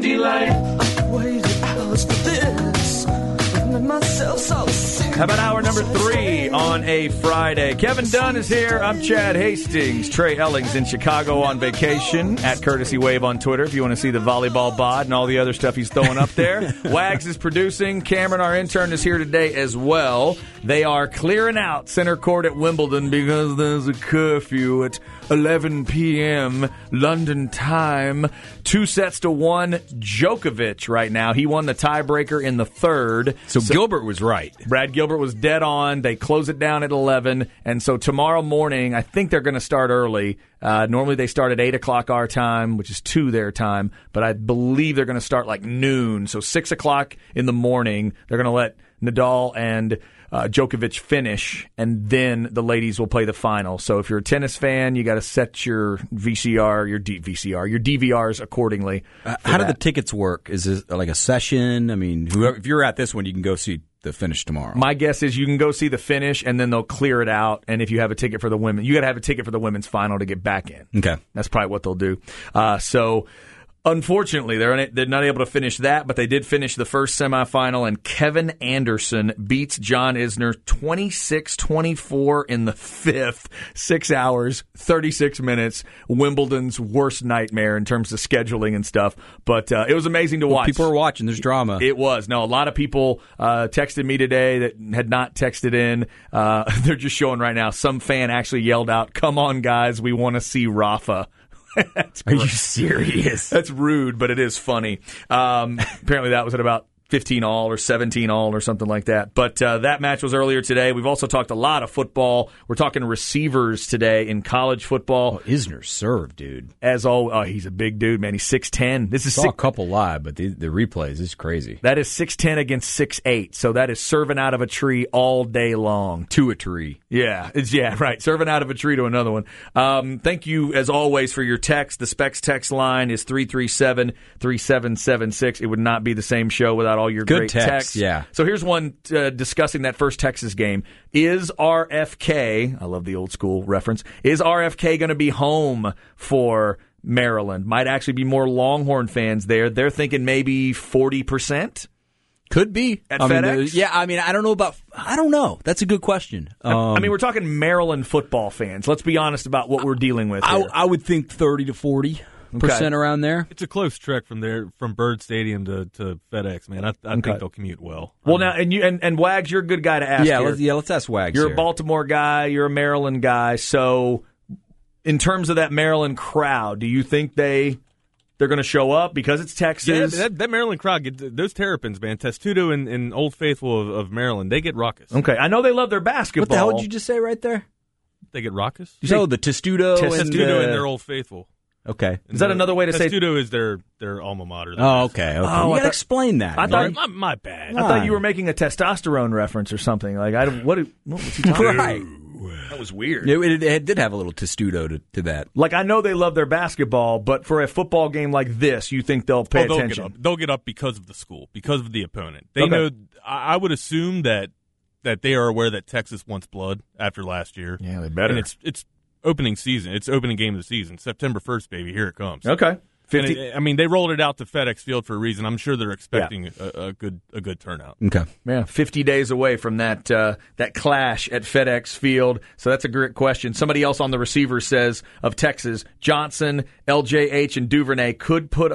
city life. I waited hours for this. Made myself so sick. How about hour number 3 on a Friday? Kevin Dunn is here. I'm Chad Hastings. Trey Ellings in Chicago on vacation at Courtesy Wave on Twitter if you want to see the volleyball bod and all the other stuff he's throwing up there. Wags is producing. Cameron, our intern, is here today as well. They are clearing out center court at Wimbledon because there's a curfew at 11 p.m. London time. 2-1 Djokovic right now. He won the tiebreaker in the third. So Gilbert was right. Brad Gilbert was dead on. They close it down at 11. And so tomorrow morning, I think they're going to start early. Normally they start at 8 o'clock our time, which is 2 their time. But I believe they're going to start like noon. So 6 o'clock in the morning, they're going to let Nadal and Djokovic finish, and then the ladies will play the final. So if you're a tennis fan, you got to set your VCR, your DVRs accordingly. How do the tickets work? Is it like a session? I mean, if you're at this one, you can go see the finish tomorrow. My guess is you can go see the finish, and then they'll clear it out. And if you have a ticket for the women, you got to have a ticket for the women's final to get back in. Okay, that's probably what they'll do. Unfortunately, they're not able to finish that, but they did finish the first semifinal, and Kevin Anderson beats John Isner 26-24 in the fifth. 6 hours, 36 minutes. Wimbledon's worst nightmare in terms of scheduling and stuff, but it was amazing to watch. People are watching. There's drama. It was. No, a lot of people texted me today that had not texted in. They're just showing right now. Some fan actually yelled out, "Come on, guys, we want to see Rafa." Are you serious? That's rude, but it is funny. Apparently that was at about 15 all or 17 all or something like that. But that match was earlier today. We've also talked a lot of football. We're talking receivers today in college football. Oh, Isner served, dude. He's a big dude, man. He's 6'10". This is saw a couple live, but the replays is crazy. That is 6'10" against 6'8". So that is serving out of a tree all day long. To a tree. Yeah, right. Serving out of a tree to another one. Thank you, as always, for your text. The Specs text line is 337-3776. It would not be the same show without all your good great texts. Yeah. So here's one discussing that first Texas game. Is RFK, I love the old school reference, is RFK going to be home for Maryland? Might actually be more Longhorn fans there. They're thinking maybe 40%. Could be. At FedEx? I don't know. That's a good question. We're talking Maryland football fans. Let's be honest about what we're dealing with here. I would think 30 to 40%. Around there. It's a close trek from Bird Stadium to FedEx, man. I think they'll commute well. Well, now and Wags, you're a good guy to ask. Let's ask Wags. You're a Baltimore guy. You're a Maryland guy. So, in terms of that Maryland crowd, do you think they're going to show up because it's Texas? Yeah, that Maryland crowd, those Terrapins, man. Testudo and Old Faithful of Maryland, they get raucous. Okay, I know they love their basketball. What the hell did you just say right there? They get raucous? The Testudo and their Old Faithful. Okay. Is that another way to say Testudo is their alma mater? Oh, okay. You got to explain that. My bad. I thought you were making a testosterone reference or something. Like, what was he talking about? Right. That was weird. It did have a little testudo to that. Like, I know they love their basketball, but for a football game like this, you think they'll pay attention? They'll get up because of the school, because of the opponent. They know. I would assume that they are aware that Texas wants blood after last year. Yeah, they better. And it's opening season. It's opening game of the season. September 1st, baby. Here it comes. Okay. They rolled it out to FedEx Field for a reason. I'm sure they're expecting a good turnout. Okay. Yeah, 50 days away from that clash at FedEx Field. So that's a great question. Somebody else on the receiver says of Texas, Johnson, LJH, and Duvernay could put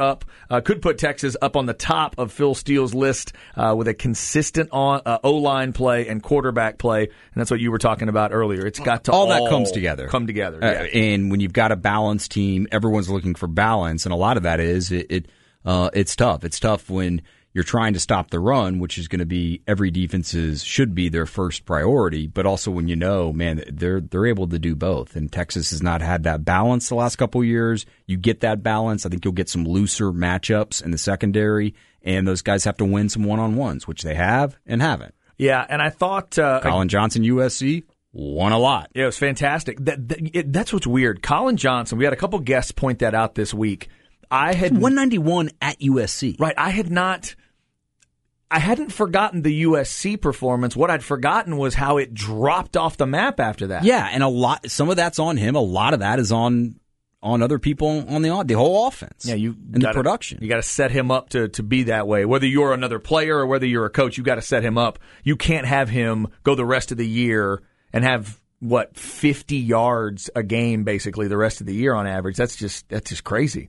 Texas up on the top of Phil Steele's list with a consistent O-line play and quarterback play. And that's what you were talking about earlier. It's got to all that comes together. Come together. And when you've got a balanced team, everyone's looking for balance, and a lot of that is it's tough. It's tough when you're trying to stop the run, which is going to be every defense's should be their first priority, but also when they're able to do both. And Texas has not had that balance the last couple of years. You get that balance. I think you'll get some looser matchups in the secondary, and those guys have to win some one-on-ones, which they have and haven't. Yeah, and I thought Colin Johnson, USC, won a lot. Yeah, it was fantastic. That's what's weird. Colin Johnson, we had a couple guests point that out this week. I had 191 at USC. Right. I hadn't forgotten the USC performance. What I'd forgotten was how it dropped off the map after that. Yeah, and some of that's on him. A lot of that is on on other people on the whole offense. Yeah, the production. You got to set him up to be that way. Whether you're another player or whether you're a coach, you got to set him up. You can't have him go the rest of the year and have 50 yards a game basically the rest of the year on average. That's just crazy.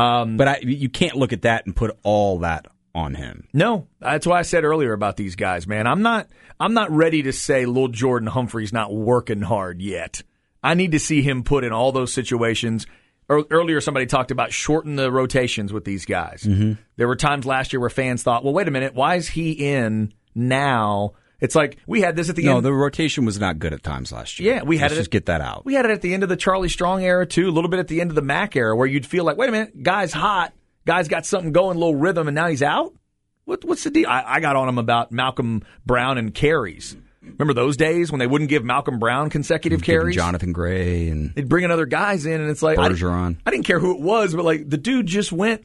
But you can't look at that and put all that on him. No, that's why I said earlier about these guys, man. I'm not ready to say Lil Jordan Humphrey's not working hard yet. I need to see him put in all those situations. Earlier, somebody talked about shorten the rotations with these guys. Mm-hmm. There were times last year where fans thought, well, wait a minute, why is he in now? It's like we had this at the end. No, the rotation was not good at times last year. Yeah, we had Let's just get that out. We had it at the end of the Charlie Strong era, too, a little bit at the end of the Mac era, where you'd feel like, wait a minute, guy's hot, guy's got something going, a little rhythm, and now he's out? What's the deal? I got on him about Malcolm Brown and carries. Remember those days when they wouldn't give Malcolm Brown consecutive carries? Jonathan Gray and they'd bring in other guys in, and it's like Bergeron. I didn't care who it was, but like the dude just went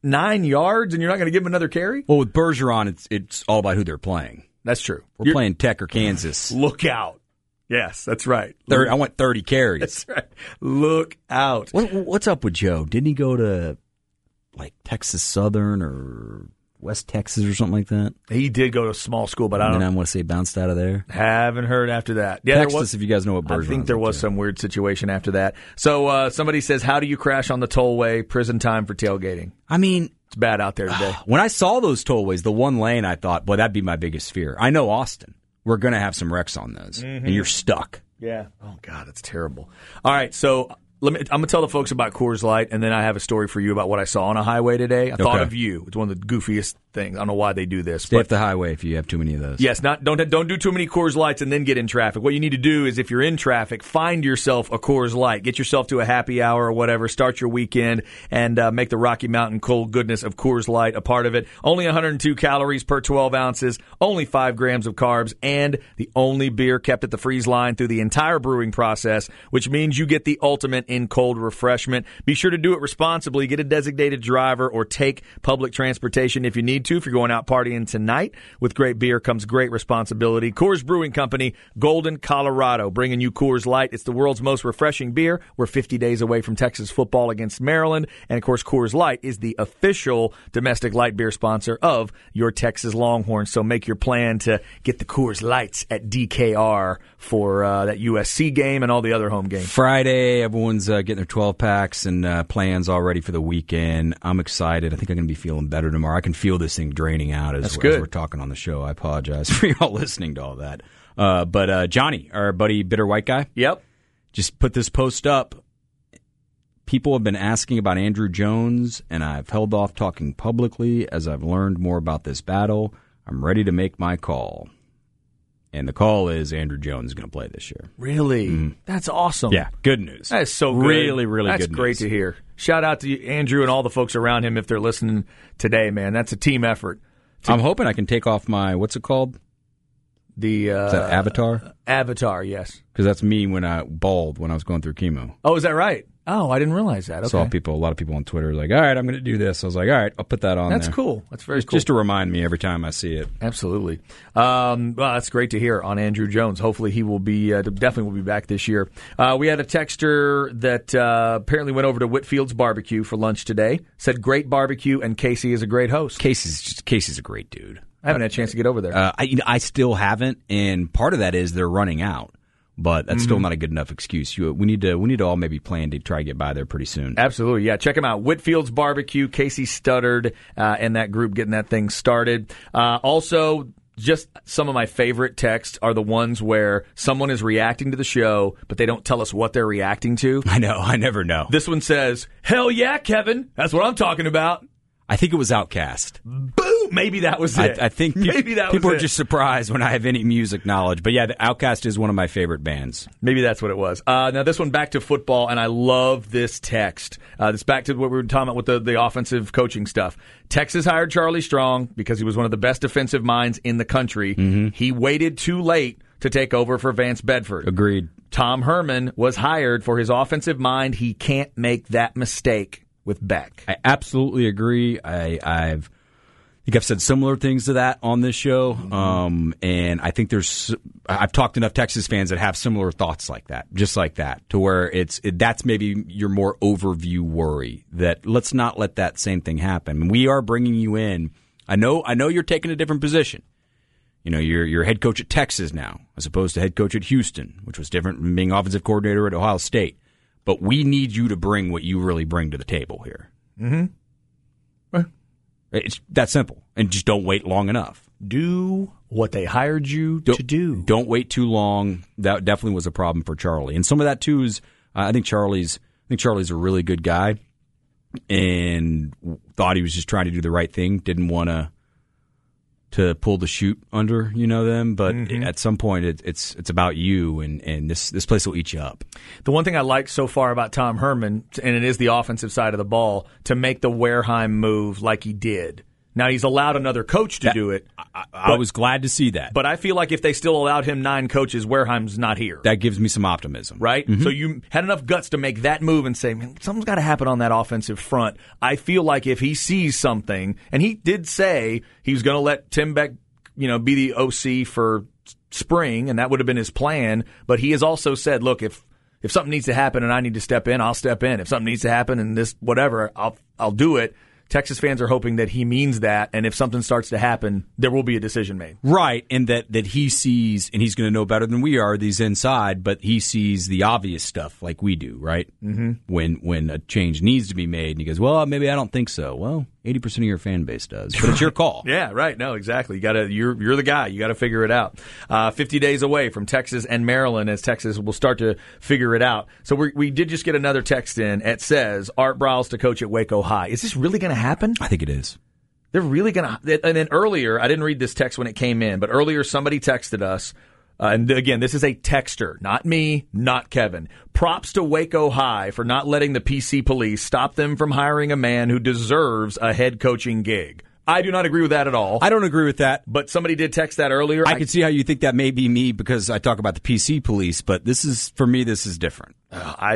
9 yards, and you're not going to give him another carry? Well, with Bergeron, it's all about who they're playing. That's true. We're playing Tech or Kansas. Look out. Yes, that's right. I want 30 carries. That's right. Look out. What's up with Joe? Didn't he go to like Texas Southern or West Texas or something like that? He did go to a small school, but I want to say bounced out of there. Haven't heard after that. Yeah, Text us if you guys know what Bergeron. I think there was some weird situation after that. So somebody says, how do you crash on the tollway? Prison time for tailgating. I mean, it's bad out there today. When I saw those tollways, the one lane, I thought, boy, that'd be my biggest fear. I know Austin. We're going to have some wrecks on those, and you're stuck. Yeah. Oh, God, that's terrible. All right, so I'm going to tell the folks about Coors Light, and then I have a story for you about what I saw on a highway today. I thought of you. It's one of the goofiest things. I don't know why they do this. Stay off the highway if you have too many of those. Yes, don't do too many Coors Lights and then get in traffic. What you need to do is if you're in traffic, find yourself a Coors Light. Get yourself to a happy hour or whatever. Start your weekend and make the Rocky Mountain cold goodness of Coors Light a part of it. Only 102 calories per 12 ounces, only 5 grams of carbs, and the only beer kept at the freeze line through the entire brewing process, which means you get the ultimate in cold refreshment. Be sure to do it responsibly. Get a designated driver or take public transportation if you need to. If you're going out partying tonight, with great beer comes great responsibility. Coors Brewing Company, Golden, Colorado, bringing you Coors Light. It's the world's most refreshing beer. We're 50 days away from Texas football against Maryland. And, of course, Coors Light is the official domestic light beer sponsor of your Texas Longhorns. So make your plan to get the Coors Lights at DKR for that USC game and all the other home games. Friday, everyone's getting their 12-packs and plans all ready for the weekend. I'm excited. I think I'm going to be feeling better tomorrow. I can feel this thing draining out as we're talking on the show. I apologize for y'all listening to all that. But Johnny, our buddy Bitter White Guy, just put this post up. People have been asking about Andrew Jones, and I've held off talking publicly as I've learned more about this battle. I'm ready to make my call. And the call is Andrew Jones is going to play this year. Really? Mm-hmm. That's awesome. Yeah, good news. That is so good. Really, really good news. That's great to hear. Shout out to Andrew and all the folks around him if they're listening today, man. That's a team effort. I'm hoping I can take off my, what's it called? Is that Avatar? Avatar, yes. Because that's me when I was going through chemo. Oh, is that right? Oh, I didn't realize that. Okay. Saw a lot of people on Twitter like, all right, I'm going to do this. I was like, all right, I'll put that on That's there. Cool. That's very cool. Just to remind me every time I see it. Absolutely. Well, that's great to hear on Andrew Jones. Hopefully he will be, definitely will be back this year. We had a texter that apparently went over to Whitfield's Barbecue for lunch today. Said great barbecue, and Casey is a great host. Casey's a great dude. I haven't had a chance to get over there. I still haven't, and part of that is they're running out. But that's still not a good enough excuse. We need to all maybe plan to try to get by there pretty soon. Absolutely, yeah. Check them out. Whitfield's Barbecue, Casey Studdard, and that group getting that thing started. Also, just some of my favorite texts are the ones where someone is reacting to the show, but they don't tell us what they're reacting to. I know. I never know. This one says, "Hell yeah, Kevin. That's what I'm talking about." I think it was Outkast. Boom! Maybe that was it. I think maybe that people are just surprised when I have any music knowledge. But yeah, the Outkast is one of my favorite bands. Maybe that's what it was. Now this one back to football, and I love this text. This back to what we were talking about with the offensive coaching stuff. Texas hired Charlie Strong because he was one of the best defensive minds in the country. Mm-hmm. He waited too late to take over for Vance Bedford. Agreed. Tom Herman was hired for his offensive mind. He can't make that mistake with Beck. I absolutely agree. I've think I've said similar things to that on this show, and I think I've talked to enough Texas fans that have similar thoughts like that, just like that, to where that's maybe your more overview worry, that let's not let that same thing happen. We are bringing you in. I know you're taking a different position. You're head coach at Texas now, as opposed to head coach at Houston, which was different from being offensive coordinator at Ohio State. But we need you to bring what you really bring to the table here. Mm-hmm. It's that simple. And just don't wait long enough. Do what they hired you to do. Don't wait too long. That definitely was a problem for Charlie. And some of that, too, is I think Charlie's a really good guy and thought he was just trying to do the right thing. Didn't want to pull the chute under, them. But at some point, it's about you, and this place will eat you up. The one thing I like so far about Tom Herman, and it is the offensive side of the ball, to make the Wareheim move like he did. Now, he's allowed another coach to do it. I was glad to see that. But I feel like if they still allowed him 9 coaches, Wareheim's not here. That gives me some optimism. Right? Mm-hmm. So you had enough guts to make that move and say, man, something's got to happen on that offensive front. I feel like if he sees something, and he did say he was going to let Tim Beck, be the OC for spring, and that would have been his plan. But he has also said, look, if something needs to happen and I need to step in, I'll step in. If something needs to happen and this whatever, I'll do it. Texas fans are hoping that he means that, and if something starts to happen, there will be a decision made. Right, and that he sees, and he's going to know better than we are, these inside, but he sees the obvious stuff like we do, right? Mm-hmm. When a change needs to be made, and he goes, well, maybe I don't think so. Well, 80% of your fan base does, but it's your call. Yeah, right. No, exactly. You're the guy. You got to figure it out. 50 days away from Texas and Maryland, as Texas will start to figure it out. So we did just get another text in. It says Art Briles to coach at Waco High. Is this really going to happen? I think it is. They're really going to. And then earlier, I didn't read this text when it came in, but earlier somebody texted us. And again, this is a texter, not me, not Kevin. Props to Waco High for not letting the PC police stop them from hiring a man who deserves a head coaching gig. I do not agree with that at all. I don't agree with that. But somebody did text that earlier. I can see how you think that may be me because I talk about the PC police, but for me, this is different. I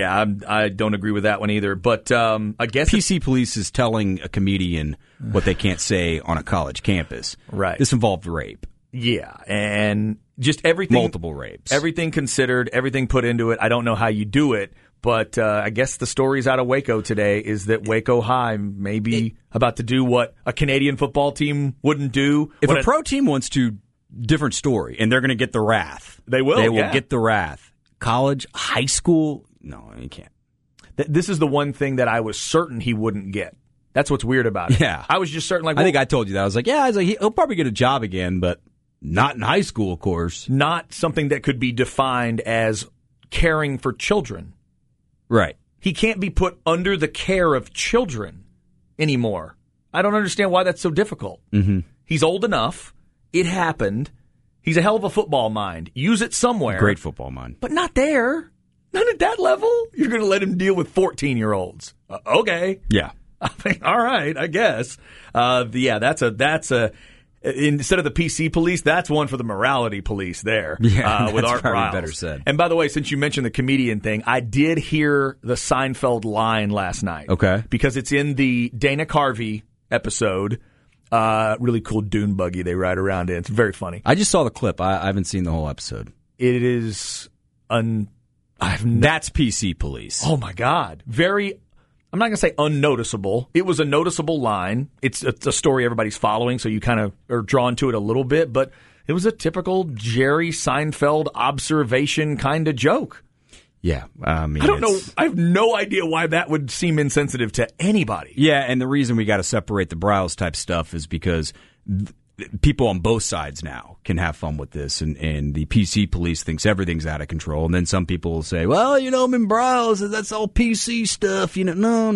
don't agree with that one either. But I guess PC police is telling a comedian what they can't say on a college campus. Right. This involved rape. Yeah, and just everything. Multiple rapes. Everything considered, everything put into it. I don't know how you do it, but I guess the stories out of Waco today is that Waco High may be about to do what a Canadian football team wouldn't do. If a pro team wants to, different story, and they're going to get the wrath. They will. They will get the wrath. College, high school, no, you can't. This is the one thing that I was certain he wouldn't get. That's what's weird about it. Yeah. I was just certain. I think I told you that. I was like, he'll probably get a job again, but not in high school, of course. Not something that could be defined as caring for children. Right. He can't be put under the care of children anymore. I don't understand why that's so difficult. Mm-hmm. He's old enough. It happened. He's a hell of a football mind. Use it somewhere. Great football mind. But not there. Not at that level. You're going to let him deal with 14-year-olds. Okay. Yeah. I mean, all right, I guess. That's a instead of the PC police, that's one for the morality police there. Yeah, with that's Art probably Briles. better said. And by the way, since you mentioned the comedian thing, I did hear the Seinfeld line last night. Okay. Because it's in the Dana Carvey episode. Really cool dune buggy they ride around in. It's very funny. I just saw the clip. I haven't seen the whole episode. It is That's PC police. Oh my God. I'm not going to say unnoticeable. It was a noticeable line. It's a story everybody's following, so you kind of are drawn to it a little bit, but it was a typical Jerry Seinfeld observation kind of joke. Yeah. I mean, I don't know. I have no idea why that would seem insensitive to anybody. Yeah, and the reason we got to separate the Briles type stuff is because people on both sides now can have fun with this, and the PC police thinks everything's out of control, and then some people will say, well, I'm in Briles, that's all PC stuff. No.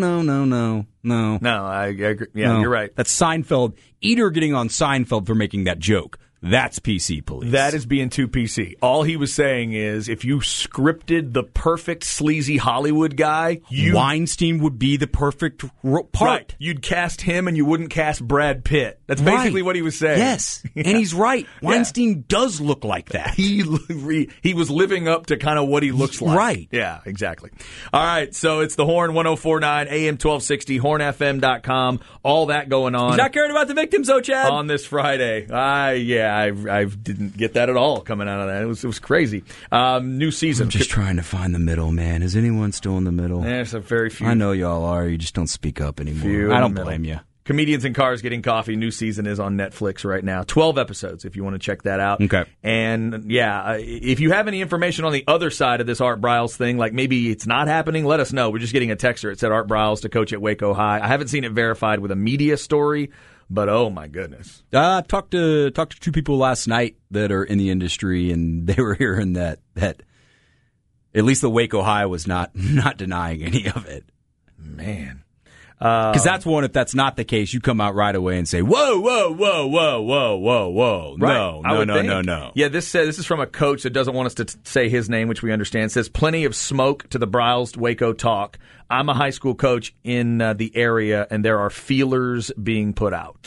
No, I agree. Yeah, no. You're right. That's Seinfeld. Eater getting on Seinfeld for making that joke. That's PC police. That is being too PC. All he was saying is if you scripted the perfect sleazy Hollywood guy, Weinstein would be the perfect part. Right. You'd cast him and you wouldn't cast Brad Pitt. That's basically what he was saying. Yes. Yeah. And he's right. Weinstein does look like that. He was living up to kind of what he looks like. Right. Yeah, exactly. All right, so it's the Horn 104.9, AM 1260, hornfm.com, all that going on. He's not caring about the victims, though, Chad. On this Friday. I didn't get that at all coming out of that. It was crazy. New season. I'm just trying to find the middle, man. Is anyone still in the middle? There's a very few. I know y'all are. You just don't speak up anymore. I don't blame you. Comedians in Cars Getting Coffee, new season is on Netflix right now. 12 episodes if you want to check that out. Okay. And, if you have any information on the other side of this Art Briles thing, like maybe it's not happening, let us know. We're just getting a texter. It said Art Briles to coach at Waco High. I haven't seen it verified with a media story, but oh my goodness. I talked to two people last night that are in the industry, and they were hearing that at least the Waco High was not denying any of it. Man. Because that's one, if that's not the case, you come out right away and say, whoa, whoa, whoa, whoa, whoa, whoa, whoa. Right. No. Yeah, this is from a coach that doesn't want us to say his name, which we understand. It says, plenty of smoke to the Briles Waco talk. I'm a high school coach in the area, and there are feelers being put out.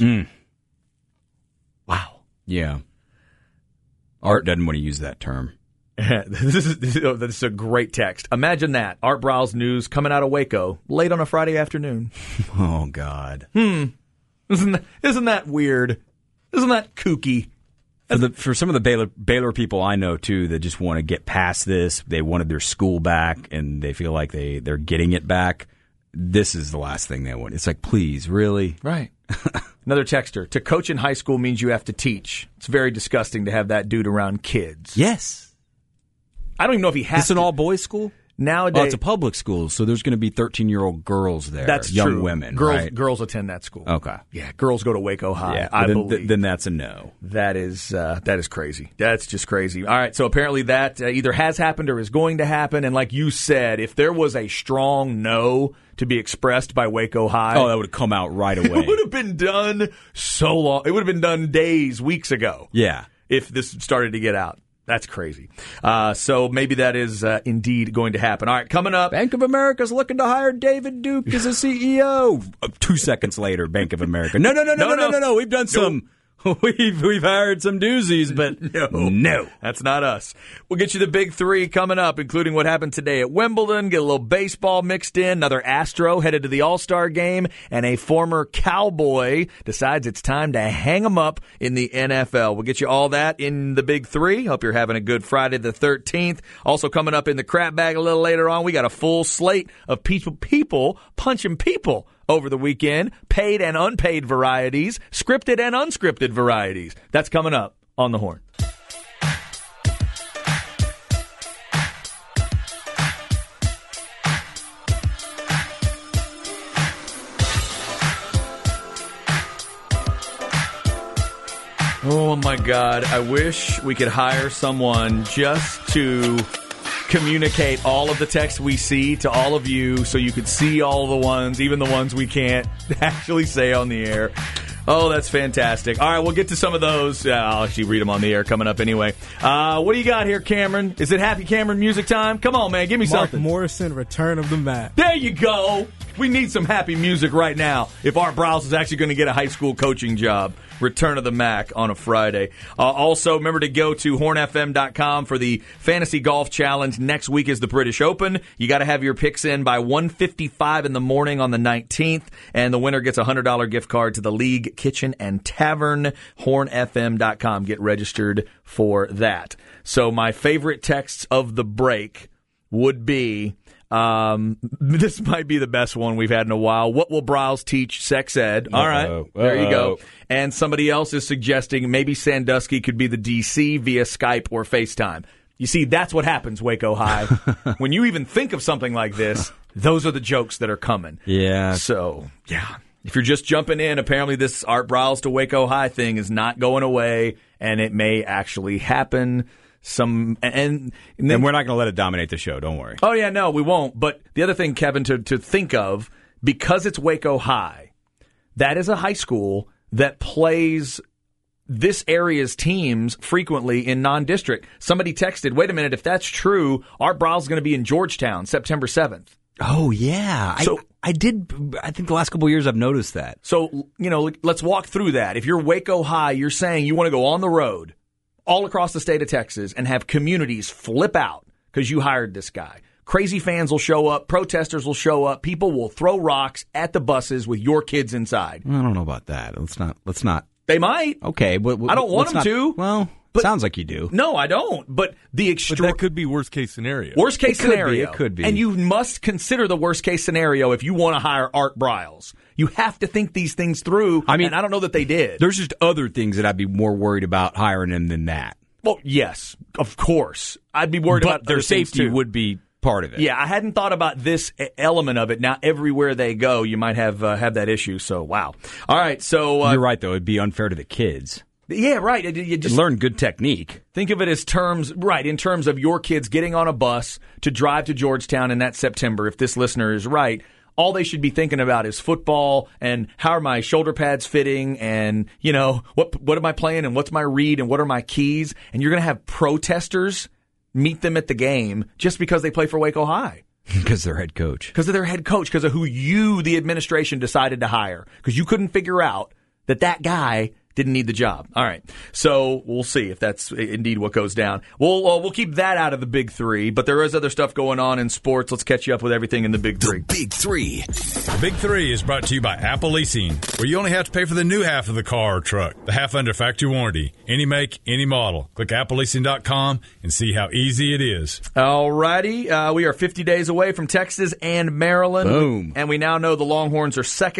Wow. Yeah. Art doesn't want to use that term. This is a great text. Imagine that. Art Briles news coming out of Waco late on a Friday afternoon. Oh, God. Isn't that weird? Isn't that kooky? For some of the Baylor people I know, too, that just want to get past this, they wanted their school back, and they feel like they're getting it back. This is the last thing they want. It's like, please, really? Right. Another texter. To coach in high school means you have to teach. It's very disgusting to have that dude around kids. Yes. I don't even know if he has It's an all-boys school? Nowadays, it's a public school, so there's going to be 13-year-old girls there. That's young true. Women, girls, right? Girls attend that school. Okay. Yeah, girls go to Waco High, yeah, I believe. Then that's a no. That is crazy. That's just crazy. All right, so apparently that either has happened or is going to happen, and like you said, if there was a strong no to be expressed by Waco High... Oh, that would have come out right away. It would have been done so long. It would have been done days, weeks ago. Yeah. If this started to get out. That's crazy. So maybe that is indeed going to happen. All right, coming up. Bank of America's looking to hire David Duke as a CEO. 2 seconds later, Bank of America. No. We've done some. We've hired some doozies, but no. That's not us. We'll get you the big three coming up, including what happened today at Wimbledon, get a little baseball mixed in, another Astro headed to the All-Star game, and a former Cowboy decides it's time to hang him up in the NFL. We'll get you all that in the big three. Hope you're having a good Friday the 13th. Also coming up in the crap bag a little later on, we got a full slate of people punching people over the weekend, paid and unpaid varieties, scripted and unscripted varieties. That's coming up on the Horn. Oh my God, I wish we could hire someone just to communicate all of the texts we see to all of you so you could see all the ones, even the ones we can't actually say on the air. Oh, that's fantastic. All right, we'll get to some of those. I'll actually read them on the air coming up anyway. What do you got here, Cameron? Is it Happy Cameron music time? Come on, man. Give me Mark something. Morrison, Return of the Mac. There you go. We need some happy music right now if Art Briles is actually going to get a high school coaching job. Return of the Mac on a Friday. Also, remember to go to hornfm.com for the Fantasy Golf Challenge. Next week is the British Open. You got to have your picks in by 1:55 in the morning on the 19th, and the winner gets a $100 gift card to the League Kitchen and Tavern. Hornfm.com. Get registered for that. So my favorite texts of the break would be... this might be the best one we've had in a while. What will Briles teach sex ed? All right, there you go. And somebody else is suggesting maybe Sandusky could be the DC via Skype or FaceTime. You see, that's what happens, Waco High. When you even think of something like this, those are the jokes that are coming. Yeah. So, yeah. If you're just jumping in, apparently this Art Briles to Waco High thing is not going away, and it may actually happen. And we're not going to let it dominate the show. Don't worry. Oh, yeah, no, we won't. But the other thing, Kevin, to think of, because it's Waco High, that is a high school that plays this area's teams frequently in non-district. Somebody texted, wait a minute, if that's true, Art Briles is going to be in Georgetown September 7th. Oh, yeah. So, I think the last couple of years I've noticed that. So, let's walk through that. If you're Waco High, you're saying you want to go on the road all across the state of Texas and have communities flip out because you hired this guy. Crazy fans will show up. Protesters will show up. People will throw rocks at the buses with your kids inside. I don't know about that. Let's not. They might. Okay. I don't want them to. Well, sounds like you do. No, I don't. But But that could be worst case scenario. Worst case scenario. It could be. And you must consider the worst case scenario if you want to hire Art Briles. You have to think these things through. I mean, and I don't know that they did. There's just other things that I'd be more worried about hiring him than that. Well, yes, of course. I'd be worried about their safety too. would be part of it. Yeah, I hadn't thought about this element of it. Now, everywhere they go, you might have that issue. So, wow. All right, so you're right, though. It'd be unfair to the kids. Yeah, right. You just learn good technique. Think of it as in terms of your kids getting on a bus to drive to Georgetown in that September. If this listener is right, all they should be thinking about is football and how are my shoulder pads fitting and, what am I playing and what's my read and what are my keys? And you're going to have protesters meet them at the game just because they play for Waco High. Because they're head coach. Because of their head coach, because of who you, the administration, decided to hire. Because you couldn't figure out that guy didn't need the job. All right. So we'll see if that's indeed what goes down. We'll keep that out of the Big Three, but there is other stuff going on in sports. Let's catch you up with everything in the Big Three. The Big Three. The Big Three is brought to you by Apple Leasing, where you only have to pay for the new half of the car or truck, the half under factory warranty. Any make, any model. Click appleleasing.com and see how easy it is. All righty. We are 50 days away from Texas and Maryland. Boom. And we now know the Longhorns are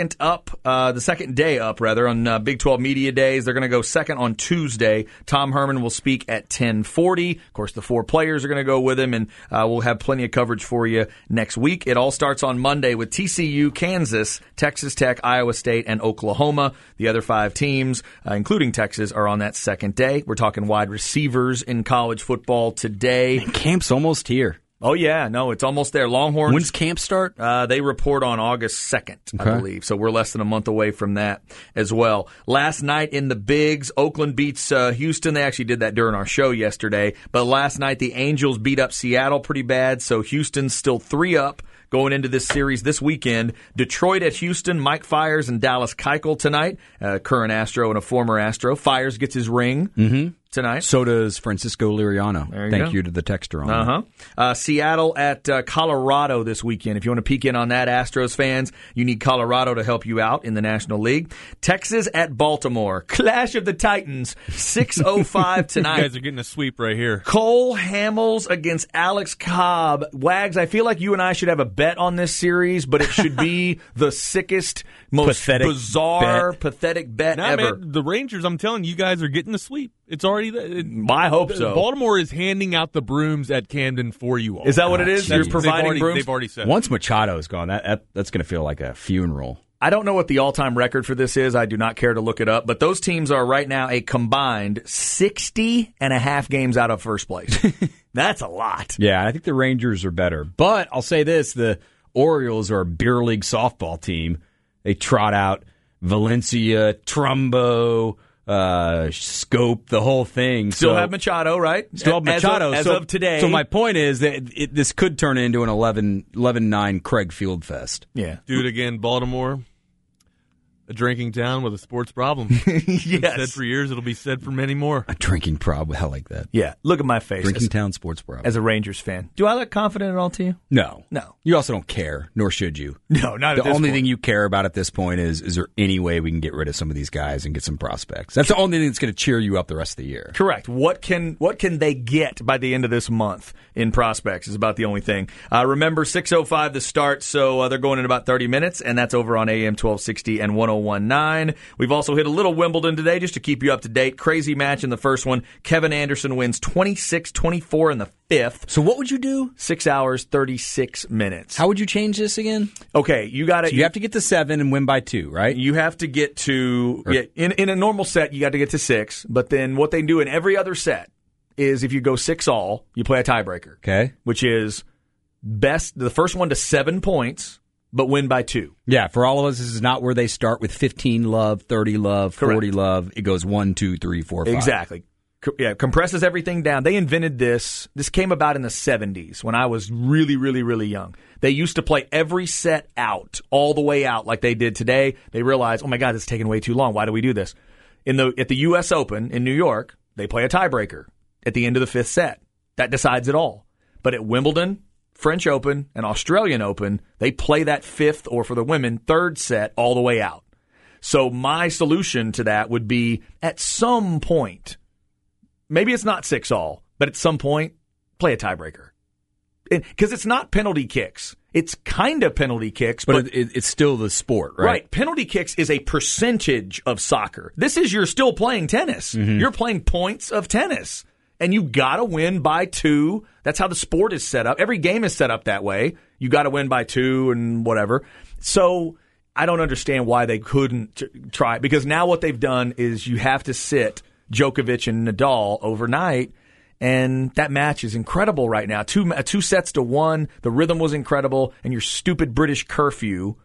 the second day up, on Big 12 Media Days. They're going to go second on Tuesday. Tom Herman will speak at 10:40. Of course, the 4 players are going to go with him, and we'll have plenty of coverage for you next week. It all starts on Monday with TCU, Kansas, Texas Tech, Iowa State, and Oklahoma. The other 5 teams, including Texas, are on that second day. We're talking wide receivers in college football today. And camp's almost here. Oh, yeah. No, it's almost there. Longhorns. When's camp start? They report on August 2nd, I believe. So we're less than a month away from that as well. Last night in the Bigs, Oakland beats Houston. They actually did that during our show yesterday. But last night, the Angels beat up Seattle pretty bad. So Houston's still 3 up going into this series this weekend. Detroit at Houston, Mike Fiers and Dallas Keuchel tonight. Current Astro and a former Astro. Fiers gets his ring tonight. So does Francisco Liriano. Thank you to the texter on that. Seattle at Colorado this weekend. If you want to peek in on that, Astros fans, you need Colorado to help you out in the National League. Texas at Baltimore. Clash of the Titans. 6:05 tonight. You guys are getting a sweep right here. Cole Hamels against Alex Cobb. Wags, I feel like you and I should have a bet on this series, but it should be the sickest, most pathetic bet ever. Man, the Rangers, I'm telling you guys are getting the sweep. It's already I hope so. Baltimore is handing out the brooms at Camden for you all. Is that what it is? You're providing brooms? They've already said. Once Machado's gone, that's going to feel like a funeral. I don't know what the all-time record for this is. I do not care to look it up. But those teams are right now a combined 60.5 games out of first place. That's a lot. Yeah, I think the Rangers are better. But I'll say this, the Orioles are a beer league softball team. They trot out Valencia, Trumbo, Scope, the whole thing. Still have Machado, right? Still have Machado. As of today. So my point is that this could turn into an 11-9 Craig Field Fest. Yeah. Dude, again, Baltimore, a drinking town with a sports problem. Yes. Said for years, it'll be said for many more. A drinking problem. I like that. Yeah. Look at my face. Drinking town sports problem. As a Rangers fan. Do I look confident at all to you? No. No. You also don't care, nor should you. No, not at this The only point. thing you care about at this point is there any way we can get rid of some of these guys and get some prospects? That's the only thing that's going to cheer you up the rest of the year. Correct. What can they get by the end of this month in prospects is about the only thing. Remember, 6:05 the start, so they're going in about 30 minutes, and that's over on AM 1260 and 101.9. We've also hit a little Wimbledon today just to keep you up to date. Crazy match in the first one. Kevin Anderson wins 26-24 in the fifth. So what would you do? 6 hours, 36 minutes. How would you change this again? Okay, you got to. So you have to get to 7 and win by 2, right? You have to get to in a normal set. You got to get to 6, but then what they do in every other set is if you go 6-all, you play a tiebreaker. Okay, which is the first one to 7 points. but win by 2. Yeah, for all of us, this is not where they start with 15 love, 30 love, 40 love. It goes 1, 2, 3, 4, 5. Exactly. Yeah, compresses everything down. They invented this. This came about in the 70s when I was really, really, really young. They used to play every set out, all the way out like they did today. They realized, oh my God, it's taking way too long. Why do we do this? At the U.S. Open in New York, they play a tiebreaker at the end of the 5th set. That decides it all. But at Wimbledon, French Open, and Australian Open, they play that 5th, or for the women, 3rd set all the way out. So my solution to that would be at some point, maybe it's not 6-all, but at some point, play a tiebreaker. Because it's not penalty kicks. It's kind of penalty kicks. But it's still the sport, right? Right. Penalty kicks is a percentage of soccer. This is you're still playing tennis. Mm-hmm. You're playing points of tennis. And you got to win by 2. That's how the sport is set up. Every game is set up that way. You got to win by 2 and whatever. So I don't understand why they couldn't try it. Because now what they've done is you have to sit Djokovic and Nadal overnight. And that match is incredible right now. 2 sets to 1. The rhythm was incredible. And your stupid British curfew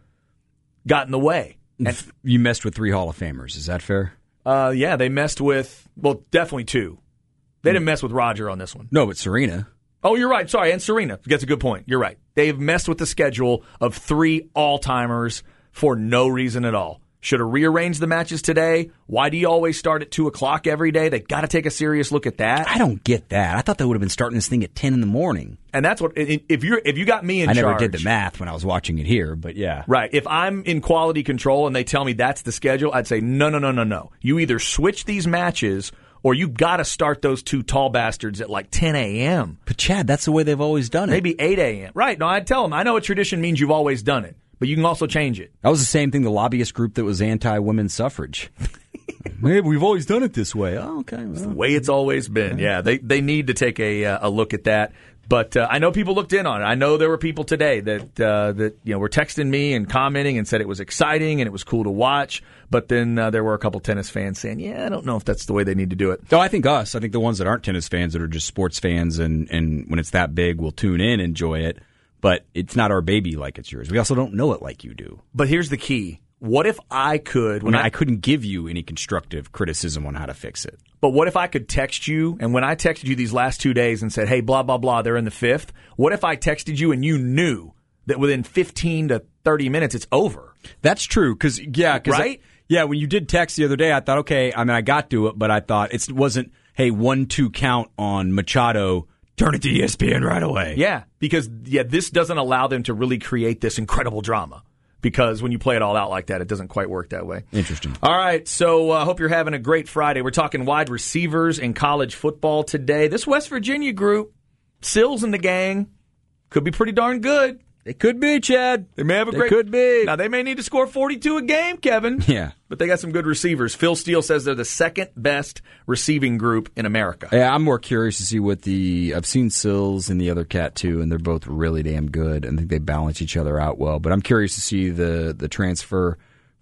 got in the way. And you messed with 3 Hall of Famers. Is that fair? Yeah, they messed with, well, definitely 2. They didn't mess with Roger on this one. No, but Serena. Oh, you're right. Sorry, and Serena. That's a good point. You're right. They've messed with the schedule of 3 all-timers for no reason at all. Should have rearranged the matches today. Why do you always start at 2 o'clock every day? They got to take a serious look at that. I don't get that. I thought they would have been starting this thing at 10 in the morning. And that's what, if you got me in charge. I never did the math when I was watching it here, but yeah. Right. If I'm in quality control and they tell me that's the schedule, I'd say, no. You either switch these matches or you got to start those 2 tall bastards at like 10 a.m. But, Chad, that's the way they've always done it. Maybe 8 a.m. Right. No, I'd tell them, I know a tradition means you've always done it, but you can also change it. That was the same thing, the lobbyist group that was anti-women's suffrage. Maybe we've always done it this way. Oh, okay. Well. It's the way it's always been. Yeah, they need to take a look at that. But I know people looked in on it. I know there were people today that were texting me and commenting and said it was exciting and it was cool to watch. But then there were a couple tennis fans saying, yeah, I don't know if that's the way they need to do it. No, I think the ones that aren't tennis fans, that are just sports fans, and when it's that big, will tune in, enjoy it. But it's not our baby like it's yours. We also don't know it like you do. But here's the key. What if I could... I couldn't give you any constructive criticism on how to fix it. But what if I could text you, and when I texted you these last 2 days and said, hey, blah, blah, blah, they're in the 5th, what if I texted you and you knew that within 15 to 30 minutes it's over? That's true, because right? When you did text the other day, I thought, okay, I got to it, but I thought it wasn't, hey, 1-2 count on Machado, turn it to ESPN right away. Yeah, because this doesn't allow them to really create this incredible drama. Because when you play it all out like that, it doesn't quite work that way. Interesting. All right, so I hope you're having a great Friday. We're talking wide receivers in college football today. This West Virginia group, Sills and the gang, could be pretty darn good. They could be, Chad. They may have a great... could be. Now, they may need to score 42 a game, Kevin. Yeah. But they got some good receivers. Phil Steele says they're the second best receiving group in America. Yeah, I'm more curious to see what I've seen Sills and the other cat, too, and they're both really damn good. I think they balance each other out well. But I'm curious to see the transfer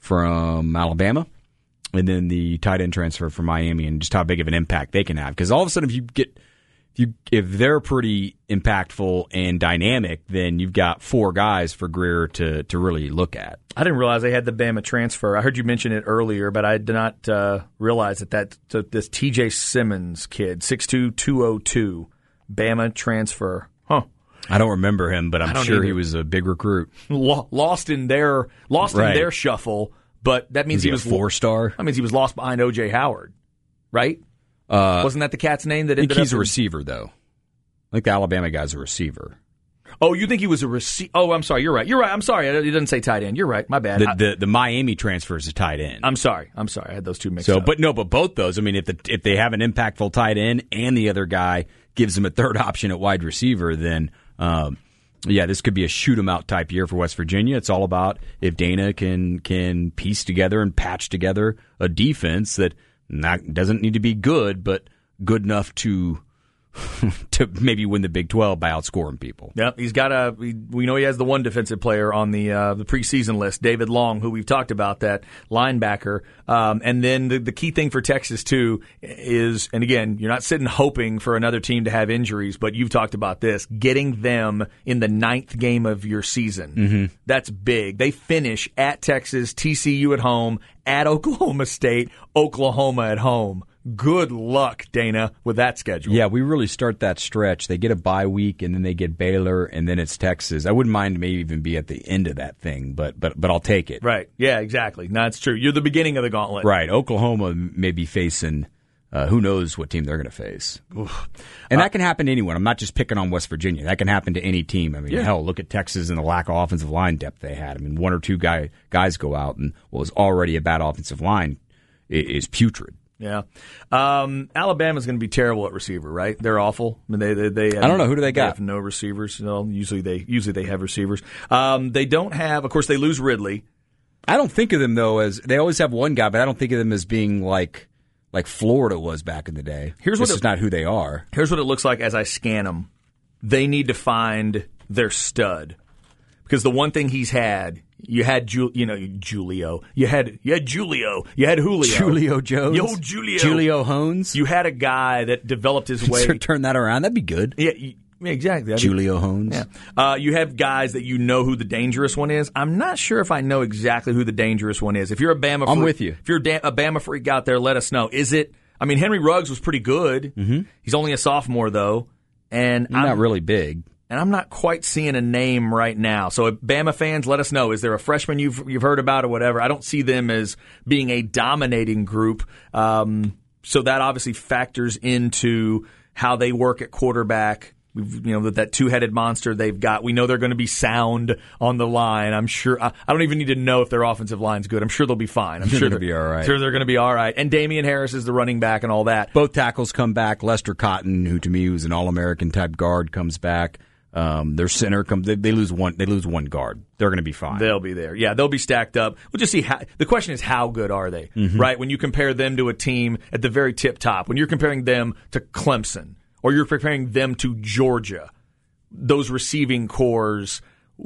from Alabama and then the tight end transfer from Miami and just how big of an impact they can have. Because all of a sudden, if they're pretty impactful and dynamic, then you've got 4 guys for Greer to really look at. I didn't realize they had the Bama transfer. I heard you mention it earlier, but I did not realize this T.J. Simmons kid, 6'2", 202, Bama transfer. Huh. I don't remember him, but I'm sure he was a big recruit. Lost in their shuffle, but that means he was 4-star. That means he was lost behind O.J. Howard, right? Wasn't that the cat's name that ended up? I think he's a receiver, though. I think the Alabama guy's a receiver. Oh, you think he was a receiver? Oh, I'm sorry. You're right. I'm sorry. It doesn't say tight end. You're right. My bad. The Miami transfer is a tight end. I'm sorry. I had those two mixed up. But both those. I mean, if they have an impactful tight end and the other guy gives them a third option at wide receiver, then this could be a shoot 'em out type year for West Virginia. It's all about if Dana can piece together and patch together a defense that doesn't need to be good, but good enough to to maybe win the Big 12 by outscoring people. Yep, he's got we know he has the one defensive player on the preseason list, David Long, who we've talked about, that linebacker. And then the key thing for Texas too is, and again, you're not sitting hoping for another team to have injuries, but you've talked about this, getting them in the 9th game of your season. Mm-hmm. That's big. They finish at Texas, TCU at home, at Oklahoma State, Oklahoma at home. Good luck, Dana, with that schedule. Yeah, we really start that stretch. They get a bye week, and then they get Baylor, and then it's Texas. I wouldn't mind maybe even be at the end of that thing, but I'll take it. Right. Yeah, exactly. No, that's true. You're the beginning of the gauntlet. Right. Oklahoma may be facing who knows what team they're going to face. Oof. And that can happen to anyone. I'm not just picking on West Virginia. That can happen to any team. I mean, hell, look at Texas and the lack of offensive line depth they had. I mean, one or two guys go out, and what was already a bad offensive line is putrid. Yeah, Alabama's going to be terrible at receiver, right? They're awful. I mean, they I don't know, who do they got? They have no receivers. Usually they have receivers. They don't have. Of course, they lose Ridley. I don't think of them though as they always have one guy, but I don't think of them as being like Florida was back in the day. This is not who they are. Here's what it looks like as I scan them. They need to find their stud, because the one thing he's had. You had Julio. You had Julio. You had Julio. Julio Jones. Yo, Julio. Julio Hones. You had a guy that developed his way. Turn that around. That'd be good. Yeah, exactly. Julio Hones. Yeah. You have guys that you know who the dangerous one is. I'm not sure if I know exactly who the dangerous one is. If you're a Bama freak, I'm with you. If you're a Bama freak out there, let us know. Is it? I mean, Henry Ruggs was pretty good. Mm-hmm. He's only a sophomore though, and not really big. And I'm not quite seeing a name right now. So, Bama fans, let us know. Is there a freshman you've heard about or whatever? I don't see them as being a dominating group. So that obviously factors into how they work at quarterback. That two-headed monster they've got. We know they're going to be sound on the line. I'm sure. I don't even need to know if their offensive line's good. I'm sure they'll be fine. I'm sure they'll be all right. Sure they're going to be all right. And Damian Harris is the running back and all that. Both tackles come back. Lester Cotton, who to me was an All-American type guard, comes back. Their center comes. They lose one. They lose one guard. They're going to be fine. They'll be there. Yeah, they'll be stacked up. We'll just see how. The question is, how good are they? Mm-hmm. Right? When you compare them to a team at the very tip top, when you're comparing them to Clemson or you're comparing them to Georgia, those receiving cores,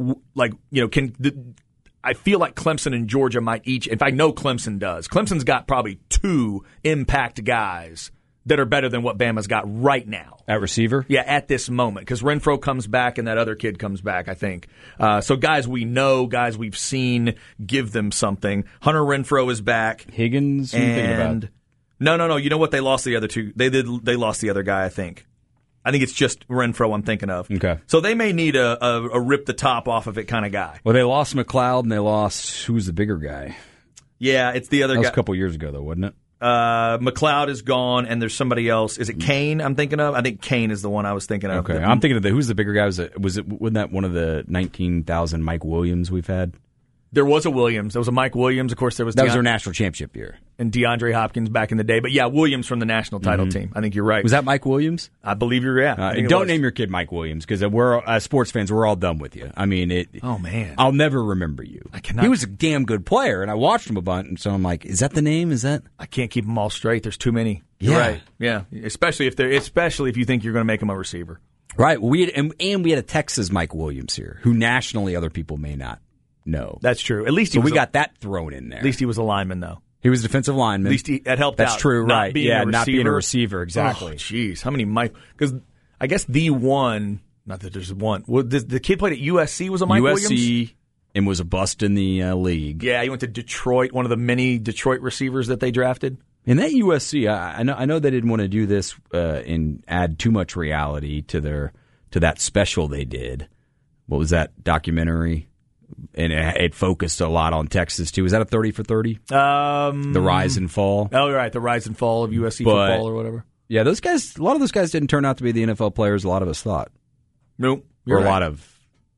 I feel like Clemson and Georgia might each. In fact, I know Clemson does. Clemson's got probably 2 impact guys that are better than what Bama's got right now. At receiver? Yeah, at this moment. Because Renfro comes back and that other kid comes back, I think. So guys we know, guys we've seen, give them something. Hunter Renfro is back. Higgins? Who are you thinking about? No. You know what? They lost the other two. They lost the other guy, I think. I think it's just Renfro I'm thinking of. Okay. So they may need a rip the top off of it kind of guy. Well, they lost McLeod and they lost, who's the bigger guy? Yeah, it's the other guy. That was a couple years ago, though, wasn't it? McLeod is gone, and there's somebody else. Is it Kane I'm thinking of? I think Kane is the one I was thinking of. Okay, I'm thinking of who's the bigger guy? Wasn't that one of the 19,000 Mike Williams we've had? There was a Williams. There was a Mike Williams. Of course, there was that was their national championship year. And DeAndre Hopkins back in the day. But yeah, Williams from the national title team. I think you're right. Was that Mike Williams? I believe you're right. Don't name your kid Mike Williams, because we're as sports fans, we're all done with you. I mean, oh man, I'll never remember you. I cannot. He was a damn good player, and I watched him a bunch, and so I'm like, is that the name? Is that? I can't keep them all straight. There's too many. You're right. Yeah, especially if you think you're going to make them a receiver. Right. Well, we had a Texas Mike Williams here, who nationally other people may not know. That's true. At least we got that thrown in there. At least he was a lineman, though. He was a defensive lineman. At least that helped out. That's true, right? Not being a receiver, exactly. Jeez, how many Mike? Because I guess the one, not that there's one. Well, the kid played at USC. Was a Mike Williams? USC and was a bust in the league. Yeah, he went to Detroit. One of the many Detroit receivers that they drafted. And that USC, I know they didn't want to do this and add too much reality to that special they did. What was that documentary? And it focused a lot on Texas, too. Was that a 30 for 30? The rise and fall. Oh, right. The rise and fall of USC football or whatever. Yeah, those guys, a lot of those guys didn't turn out to be the NFL players a lot of us thought. Nope. Or a lot of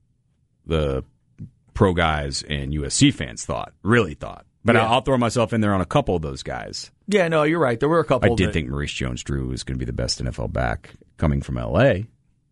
the pro guys and USC fans really thought. But I'll throw myself in there on a couple of those guys. Yeah, no, you're right. There were a couple. I did think Maurice Jones-Drew was going to be the best NFL back coming from L.A.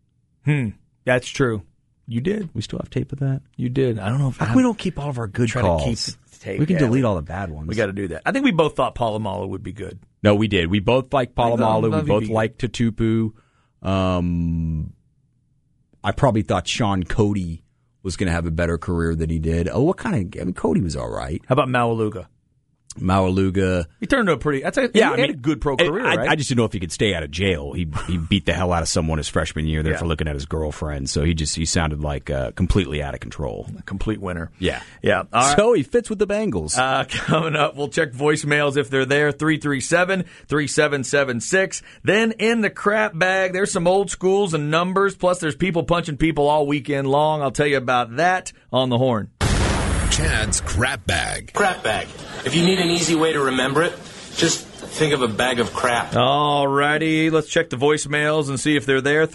That's true. You did. We still have tape of that? You did. I don't know if we don't keep all of our good calls. To keep the tape. We can delete all the bad ones. We got to do that. I think we both thought Polamalu would be good. No, we did. We both liked Polamalu. We both liked Tutupu. I probably thought Sean Cody was going to have a better career than he did. Cody was all right. How about Maualuga? He turned to he had a good pro career, right? I just didn't know if he could stay out of jail. He beat the hell out of someone his freshman year there for looking at his girlfriend. So he sounded like completely out of control. A complete winner. Yeah. Yeah. All right. So he fits with the Bengals. Coming up, we'll check voicemails if they're there, 337-3776. Then in the crap bag, there's some old schools and numbers, plus there's people punching people all weekend long. I'll tell you about that on the horn. Chad's crap bag. Crap bag. If you need an easy way to remember it, just think of a bag of crap. All righty. Let's check the voicemails and see if they're there.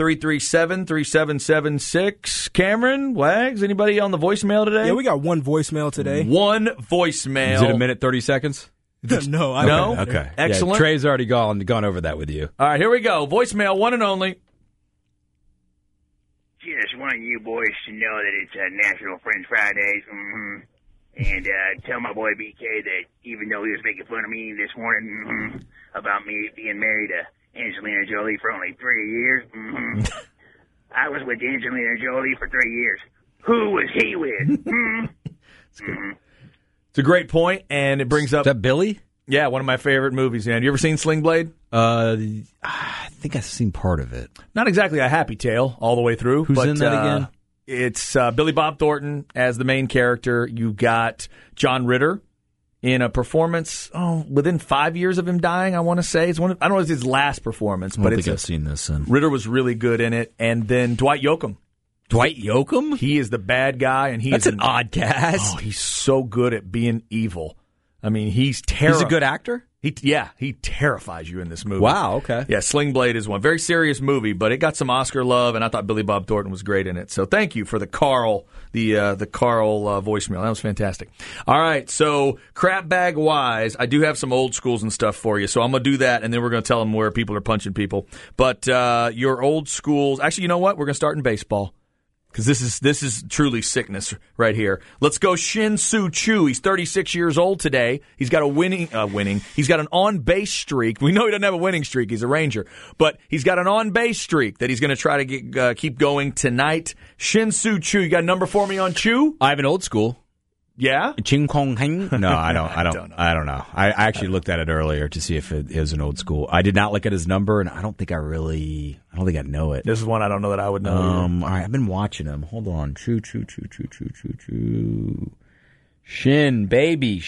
337-3776. Cameron, Wags, anybody on the voicemail today? Yeah, we got one voicemail today. One voicemail. Is it a minute, 30 seconds? No. Okay. Excellent. Yeah, Trey's already gone over that with you. All right, here we go. Voicemail, one and only. Just want you boys to know that it's National Friends Fridays. And tell my boy BK that even though he was making fun of me this morning about me being married to Angelina Jolie for only 3 years, I was with Angelina Jolie for 3 years. Who was he with? It's a great point, and it brings up... Is that Billy? Yeah, one of my favorite movies, man. You ever seen Sling Blade? I think I've seen part of it. Not exactly a happy tale all the way through. Who's in that again? It's Billy Bob Thornton as the main character. You got John Ritter in a performance within 5 years of him dying, I want to say. It's I don't know if it's his last performance, but I've seen this. Ritter was really good in it. And then Dwight Yoakam. Dwight Yoakam? He is the bad guy, and That's an odd cast. Oh, he's so good at being evil. I mean, he's terrible. He's a good actor? He terrifies you in this movie. Wow, okay. Yeah, Sling Blade is one. Very serious movie, but it got some Oscar love, and I thought Billy Bob Thornton was great in it. So thank you for the Carl voicemail. That was fantastic. All right, so crap bag wise, I do have some old schools and stuff for you, so I'm going to do that, and then we're going to tell them where people are punching people. But your old schools, actually, you know what? We're going to start in baseball. Because this is truly sickness right here. Let's go Shin Soo Choo. He's 36 years old today. He's got He's got an on-base streak. We know he doesn't have a winning streak. He's a Ranger. But he's got an on-base streak that he's going to try to keep going tonight. Shin Soo Choo. You got a number for me on Choo? I have an old school. Yeah? Ching Kong Heng? No, I don't know. I actually looked at it earlier to see if it is an old school. I did not look at his number, and I don't think I know it. This is one I don't know that I would know. All right, I've been watching him. Hold on. Choo. Shin baby.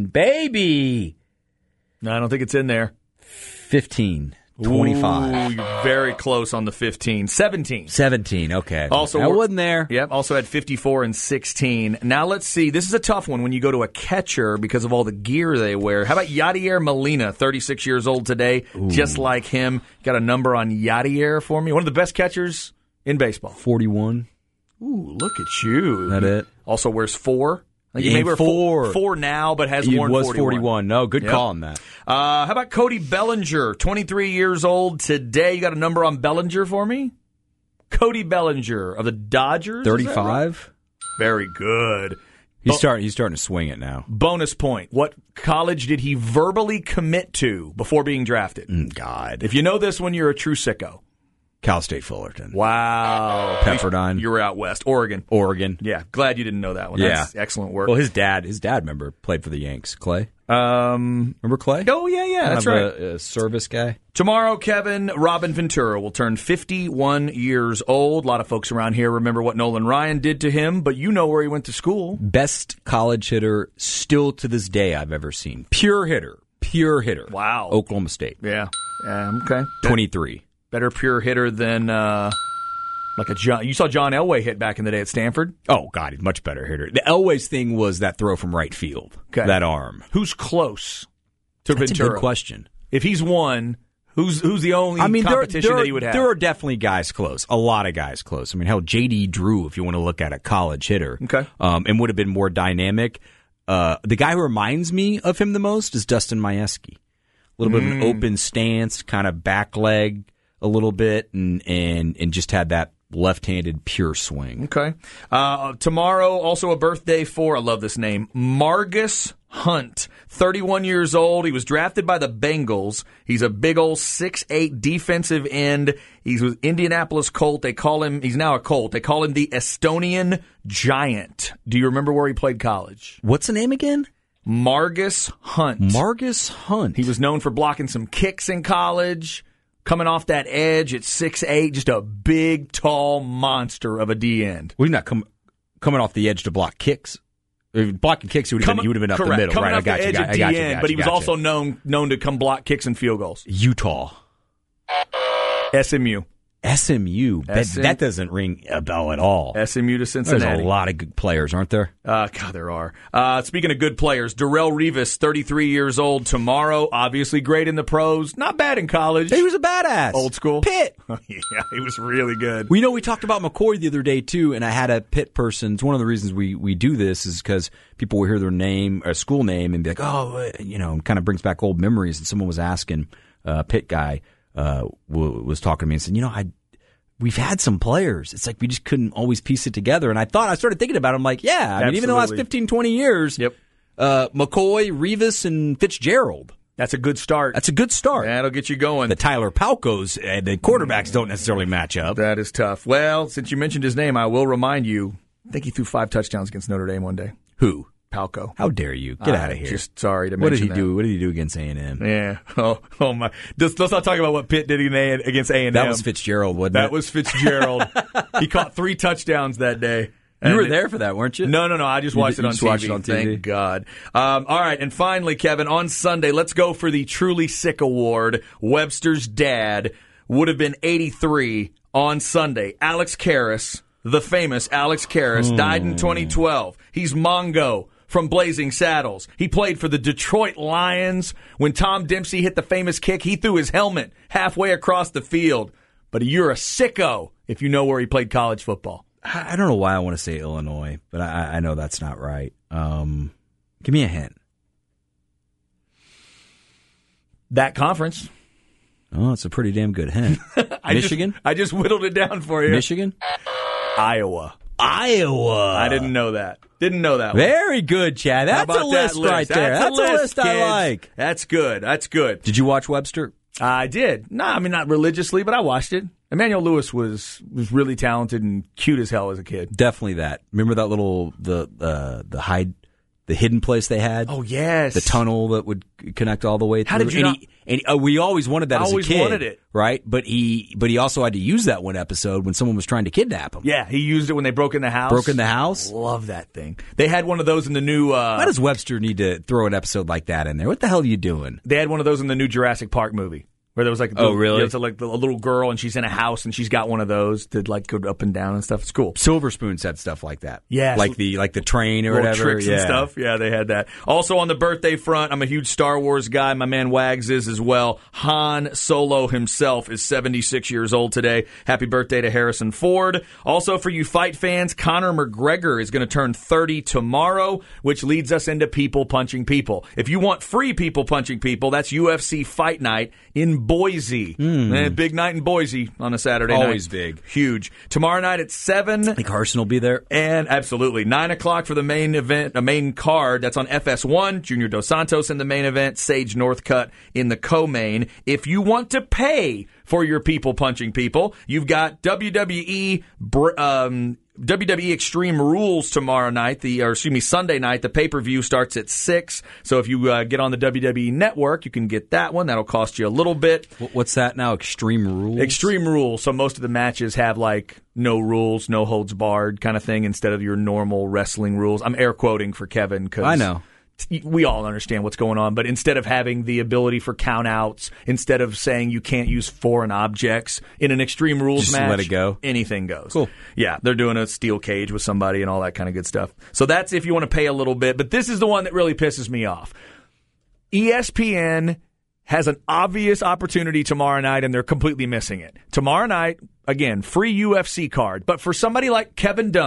No, I don't think it's in there. 15. 25. Ooh, you're very close on the 15. 17, okay. Also, I wasn't there. Yep, also had 54 and 16. Now let's see. This is a tough one when you go to a catcher because of all the gear they wear. How about Yadier Molina, 36 years old today, just like him. Got a number on Yadier for me? One of the best catchers in baseball. 41. Ooh, look at you. That it? Also wears 4. Like he may wear 4 now, but has worn 41. He was 41. No, good call on that. How about Cody Bellinger, 23 years old today? You got a number on Bellinger for me? Cody Bellinger of the Dodgers? 35. Right? Very good. He's starting to swing it now. Bonus point. What college did he verbally commit to before being drafted? God. If you know this one, you're a true sicko. Cal State Fullerton. Wow. Pepperdine. You were out west. Oregon. Yeah. Glad you didn't know that one. Yeah. That's excellent work. Well, his dad, remember, played for the Yanks. Clay? Remember Clay? Oh, yeah. That's right. A service guy. Tomorrow, Kevin, Robin Ventura will turn 51 years old. A lot of folks around here remember what Nolan Ryan did to him, but you know where he went to school. Best college hitter still to this day I've ever seen. Pure hitter. Wow. Oklahoma State. Yeah. Okay. 23. Better pure hitter than like a John. You saw John Elway hit back in the day at Stanford. Oh God, he's much better hitter. The Elway's thing was that throw from right field. Okay. That arm. Who's close to That's Ventura? A good question. If he's one, who's the only competition that he would have? There are definitely guys close. A lot of guys close. I mean, hell, J.D. Drew, if you want to look at a college hitter, okay, and would have been more dynamic. The guy who reminds me of him the most is Dustin Majewski. A little bit of an open stance, kind of back leg a little bit, and just had that left-handed pure swing. Okay. Tomorrow, also a birthday for, I love this name, Margus Hunt, 31 years old. He was drafted by the Bengals. He's a big old 6'8" defensive end. He's with Indianapolis Colt. He's now a Colt. They call him the Estonian Giant. Do you remember where he played college? What's the name again? Margus Hunt. Margus Hunt. He was known for blocking some kicks in college. Coming off that edge at 6'8", just a big, tall monster of a D end. Well, he's not coming off the edge to block kicks. Blocking kicks, he would have been up the middle. Coming right, off the edge of DN, but he was also known to come block kicks and field goals. Utah. SMU. SMU. That doesn't ring a bell at all. SMU to Cincinnati. There's a lot of good players, aren't there? God, there are. Speaking of good players, Darrelle Revis, 33 years old tomorrow. Obviously great in the pros. Not bad in college. He was a badass. Old school. Pitt. Yeah, he was really good. We we talked about McCoy the other day, too, and I had a Pitt person. It's one of the reasons we do this is because people will hear their name, or school name, and be like, and kind of brings back old memories. And someone was asking, Pitt guy, was talking to me and said, we've had some players. It's like we just couldn't always piece it together. And I started thinking about it. I'm like, yeah, I mean, even the last 15, 20 years, yep. McCoy, Revis, and Fitzgerald. That's a good start. That'll get you going. The Tyler Palkos and the quarterbacks don't necessarily match up. That is tough. Well, since you mentioned his name, I will remind you, I think he threw 5 touchdowns against Notre Dame one day. Who? Palco. How dare you? Get out of here. Just sorry to mention that. What did he do against A&M? Yeah. Oh my. Let's not talk about what Pitt did against A&M. That was Fitzgerald, wasn't it? That was Fitzgerald. He caught 3 touchdowns that day. You were there for that, weren't you? No. I just watched it on TV. Watched it on TV. Thank God. All right, and finally, Kevin, on Sunday, let's go for the Truly Sick Award. Webster's dad would have been 83 on Sunday. Alex Karras, the famous Alex Karras, died in 2012. He's Mongo from Blazing Saddles. He played for the Detroit Lions. When Tom Dempsey hit the famous kick, he threw his helmet halfway across the field. But you're a sicko if you know where he played college football. I don't know why I want to say Illinois, but I know that's not right. Give me a hint. That conference. Oh, it's a pretty damn good hint. Michigan? I just whittled it down for you. Michigan? Iowa. I didn't know that. Didn't know that one. Very good, Chad. That's a list right there. That's a list kids. I like. That's good. Did you watch Webster? I did. No, I mean, not religiously, but I watched it. Emmanuel Lewis was really talented and cute as hell as a kid. Definitely that. Remember that little the hidden place they had? Oh yes, the tunnel that would connect all the way through. How did you? We always wanted that as a kid. Always wanted it, right? But he also had to use that one episode when someone was trying to kidnap him. Yeah, he used it when they broke in the house. Love that thing. They had one of those in the new. Why does Webster need to throw an episode like that in there? What the hell are you doing? They had one of those in the new Jurassic Park movie. Where there was like, really? It's like a little girl and she's in a house and she's got one of those to like go up and down and stuff. It's cool. Silver Spoon said stuff like that. Yeah, like the train or whatever. Tricks and stuff. Yeah, they had that. Also on the birthday front, I'm a huge Star Wars guy. My man Wags is as well. Han Solo himself is 76 years old today. Happy birthday to Harrison Ford. Also for you fight fans, Conor McGregor is going to turn 30 tomorrow, which leads us into people punching people. If you want free people punching people, that's UFC Fight Night in Boise. Big night in Boise on a Saturday night. Always big. Huge. Tomorrow night at 7. I think Carson will be there. And absolutely. 9 o'clock for the main event, a main card. That's on FS1. Junior Dos Santos in the main event. Sage Northcutt in the co-main. If you want to pay for your people punching people, you've got WWE Extreme Rules tomorrow night, Sunday night. The pay-per-view starts at 6. So if you get on the WWE Network, you can get that one. That'll cost you a little bit. What's that now? Extreme Rules? Extreme Rules. So most of the matches have like no rules, no holds barred kind of thing instead of your normal wrestling rules. I'm air quoting for Kevin because I know. We all understand what's going on, but instead of having the ability for countouts, instead of saying you can't use foreign objects in an Extreme Rules match, let it go. Anything goes. Cool. Yeah, they're doing a steel cage with somebody and all that kind of good stuff. So that's if you want to pay a little bit, but this is the one that really pisses me off. ESPN has an obvious opportunity tomorrow night, and they're completely missing it. Tomorrow night, again, free UFC card, but for somebody like Kevin Dunn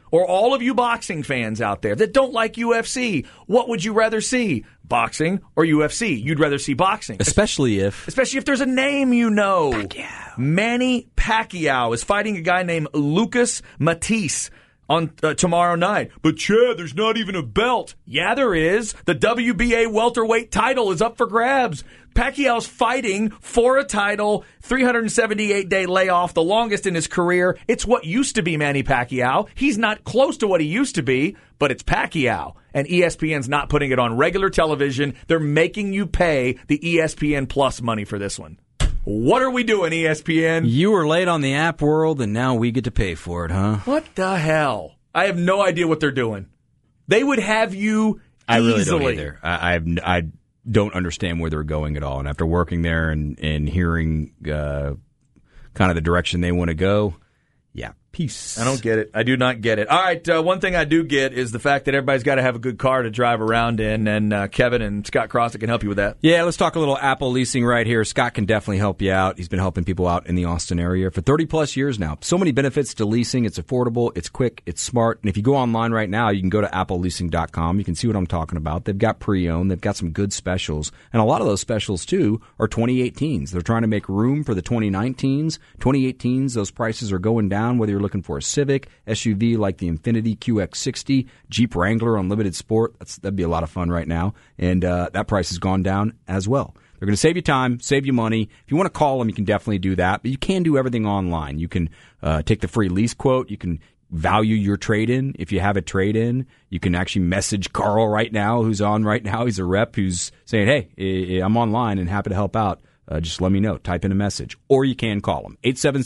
Or all of you boxing fans out there that don't like UFC, what would you rather see? Boxing or UFC? You'd rather see boxing. Especially if there's a name you know. Pacquiao. Manny Pacquiao is fighting a guy named Lucas Matisse on tomorrow night. But Chad, there's not even a belt. Yeah, there is. The WBA welterweight title is up for grabs. Pacquiao's fighting for a title, 378-day layoff, the longest in his career. It's what used to be Manny Pacquiao. He's not close to what he used to be, but it's Pacquiao. And ESPN's not putting it on regular television. They're making you pay the ESPN Plus money for this one. What are we doing, ESPN? You were late on the app world, and now we get to pay for it, huh? What the hell? I have no idea what they're doing. They would have you I really easily. don't either. I don't understand where they're going at all. And after working there and hearing kind of the direction they want to go, yeah, peace. I don't get it. I do not get it. All right, one thing I do get is the fact that everybody's got to have a good car to drive around in, and Kevin and Scott Crossett can help you with that. Yeah, let's talk a little Apple leasing right here. Scott can definitely help you out. He's been helping people out in the Austin area for 30-plus years now. So many benefits to leasing. It's affordable, it's quick, it's smart. And if you go online right now, you can go to appleleasing.com. You can see what I'm talking about. They've got pre-owned. They've got some good specials. And a lot of those specials, too, are 2018s. They're trying to make room for the 2019s. 2018s, those prices are going down, whether you're looking for a Civic, SUV like the Infiniti QX60, Jeep Wrangler Unlimited Sport. That'd be a lot of fun right now. And that price has gone down as well. They're going to save you time, save you money. If you want to call them, you can definitely do that. But you can do everything online. You can take the free lease quote. You can value your trade-in. If you have a trade-in, you can actually message Carl right now, who's on right now. He's a rep who's saying, hey, I'm online and happy to help out. Just let me know. Type in a message. Or you can call them.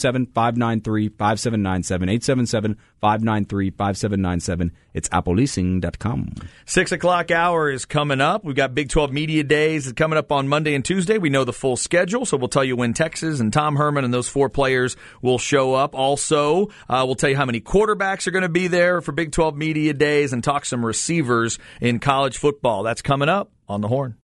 877-593-5797. 877-593-5797. It's appleleasing.com. 6 o'clock hour is coming up. We've got Big 12 Media Days coming up on Monday and Tuesday. We know the full schedule, so we'll tell you when Texas and Tom Herman and those 4 players will show up. Also, we'll tell you how many quarterbacks are going to be there for Big 12 Media Days and talk some receivers in college football. That's coming up on The Horn.